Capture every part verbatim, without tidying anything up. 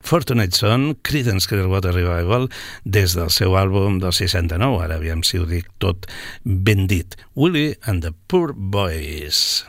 Fortunate Son, Creedence Clearwater Revival, des del seu àlbum del seixanta-nou, ara aviam si ho dic tot ben dit, Willie and the Poor Boys.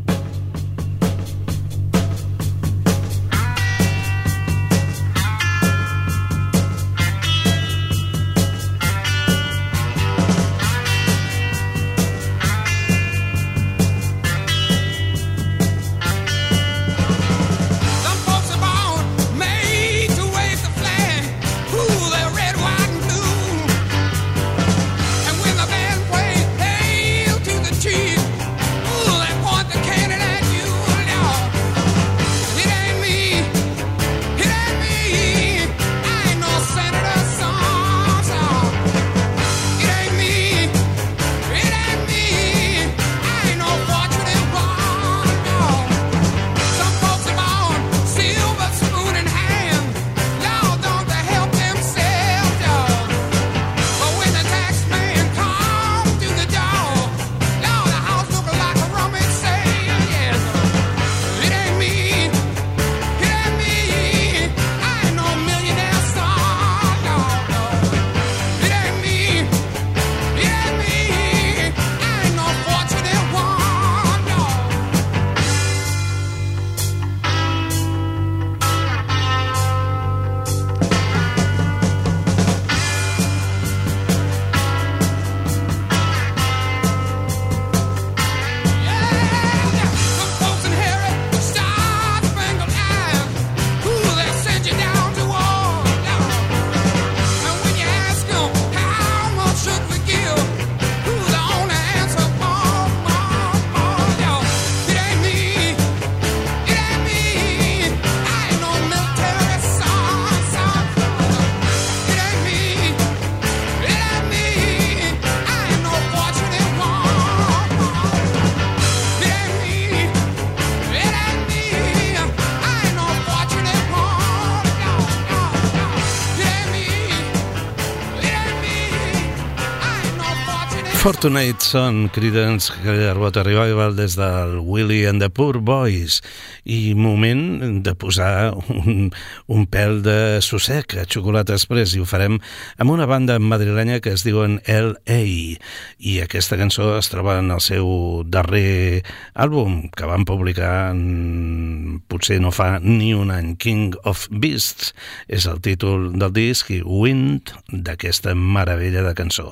Fortunate Son, Creedence Clearwater Revival des del Willie and the Poor Boys, i moment de posar un, un pèl de sossec a Xocolata Express, i ho farem amb una banda madrilenya que es diuen L A, i aquesta cançó es troba en el seu darrer àlbum que van publicar en, potser no fa ni un any, King of Beasts és el títol del disc, i Wind d'aquesta meravella de cançó.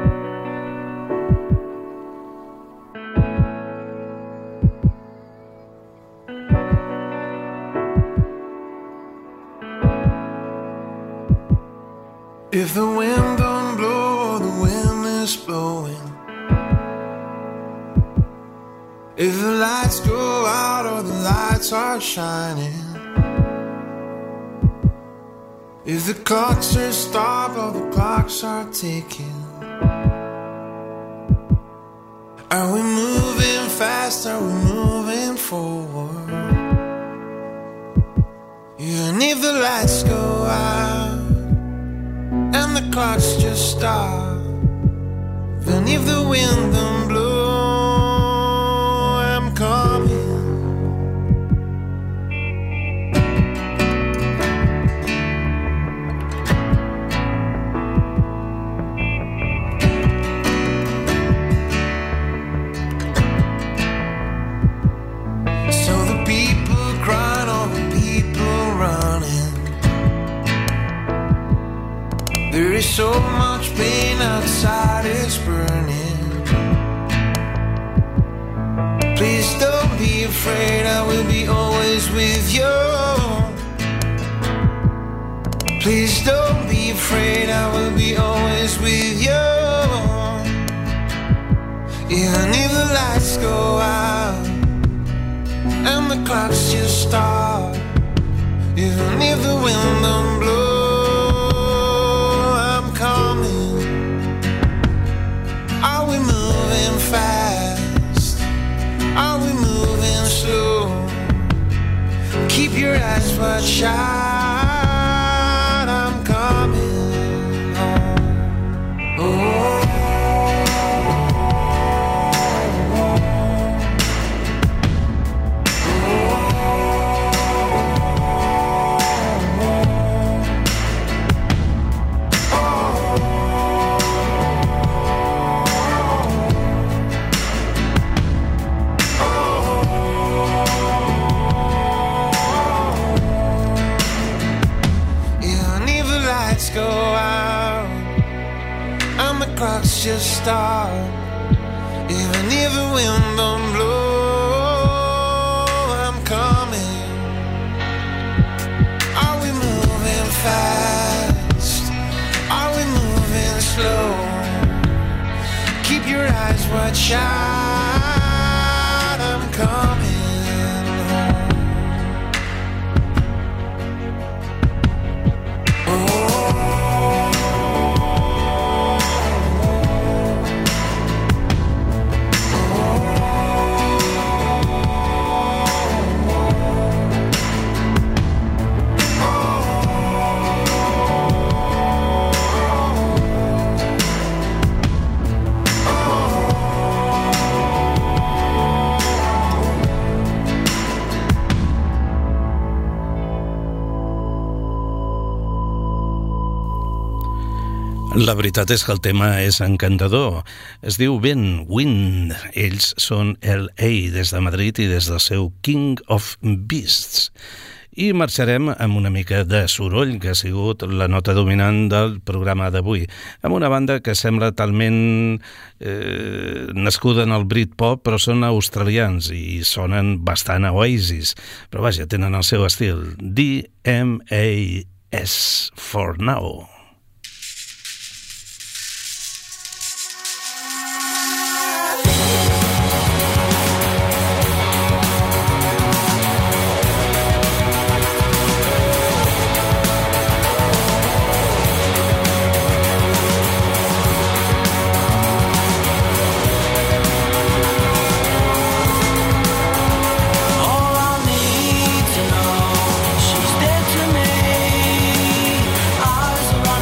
If the wind don't blow, the wind is blowing. If the lights go out or the lights are shining. If the clocks are stopped or the clocks are ticking. Are we moving fast? Are we moving forward? Even if the lights go out and the clocks just stop, then if the wind don't blow, I'm coming. So the people crying, all the people running. There is so much pain outside, it's burning. Please don't be afraid, I will be always with you. Please don't be afraid, I will be always with you. Even if the lights go out and the clocks just stop, even if the wind don't blow, coming. Are we moving fast? Are we moving slow? Keep your eyes wide shut, I'm coming home. Oh. Oh. lights go out and the clocks just stop, even if the wind don't blow, I'm coming. Are we moving fast? Are we moving slow? Keep your eyes wide shut, I'm coming. La veritat és que el tema és encantador. Es diu Ben Wind. Ells són L A des de Madrid i des del seu King of Beasts. I marxarem amb una mica de soroll, que ha sigut la nota dominant del programa d'avui, amb una banda que sembla talment eh, nascuda en el Britpop, però són australians i sonen bastant a Oasis, però vaja, tenen el seu estil. D M A S for now. She's dead to me. Eyes are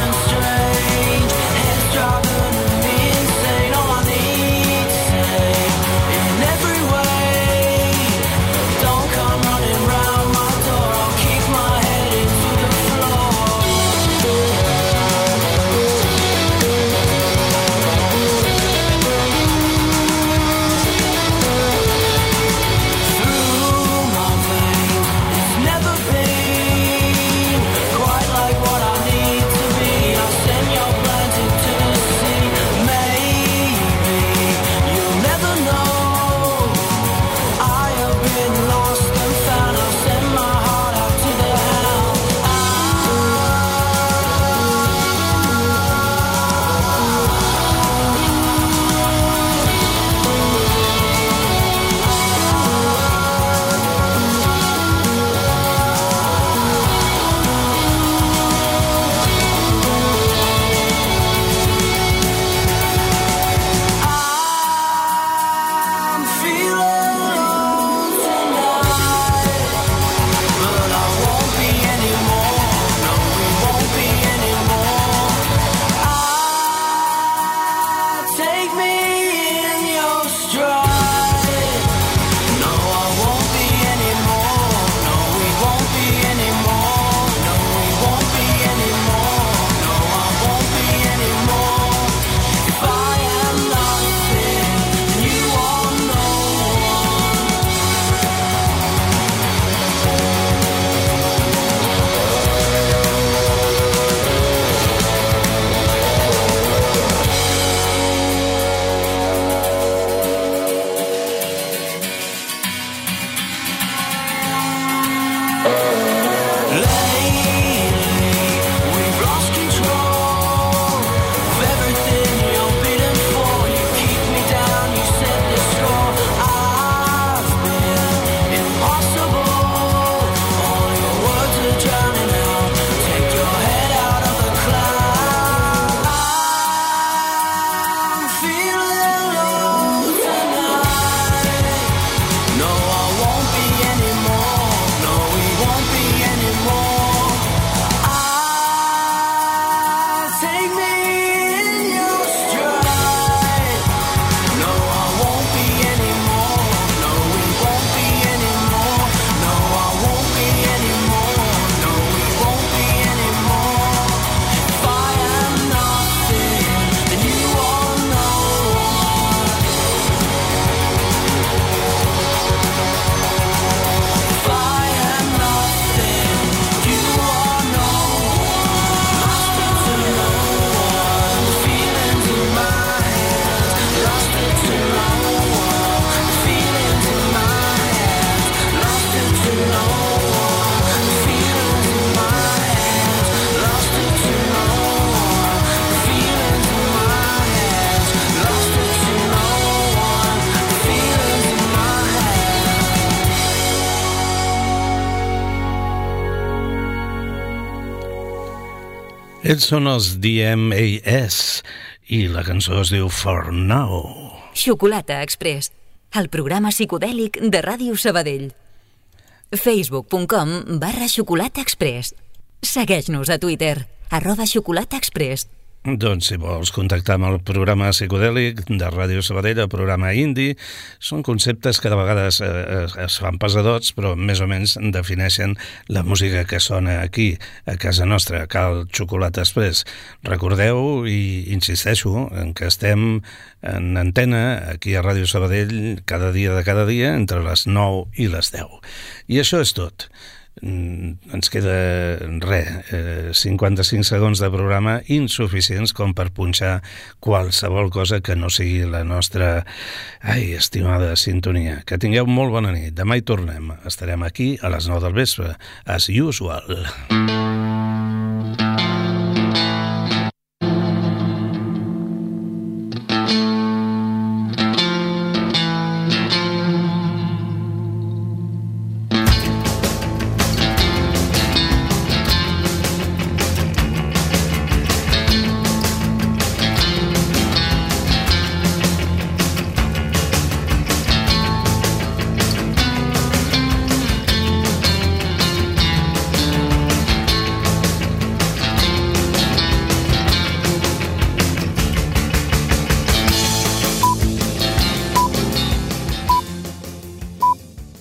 Ells són els D M A S i la cançó es diu For Now. Xocolata Express, el programa psicodèlic de Ràdio Sabadell. facebook punt com barra Xocolata Express. Segueix-nos a Twitter, arroba Xocolata Express. Doncs si vols contactar amb el programa psicodèlic de Ràdio Sabadell, el programa Indie, són conceptes que de vegades eh, es fan pesadots, però més o menys defineixen la música que sona aquí, a casa nostra, a Cal Xocolata Express. Recordeu, i insisteixo, en que estem en antena aquí a Ràdio Sabadell cada dia de cada dia, entre les nou i les deu. I això és tot. Ens queda res, eh, cinquanta-cinc segons de programa insuficients com per punxar qualsevol cosa que no sigui la nostra, ai, estimada sintonia. Que tingueu molt bona nit. Demà hi tornem. Estarem aquí a les nou del vespre, as usual.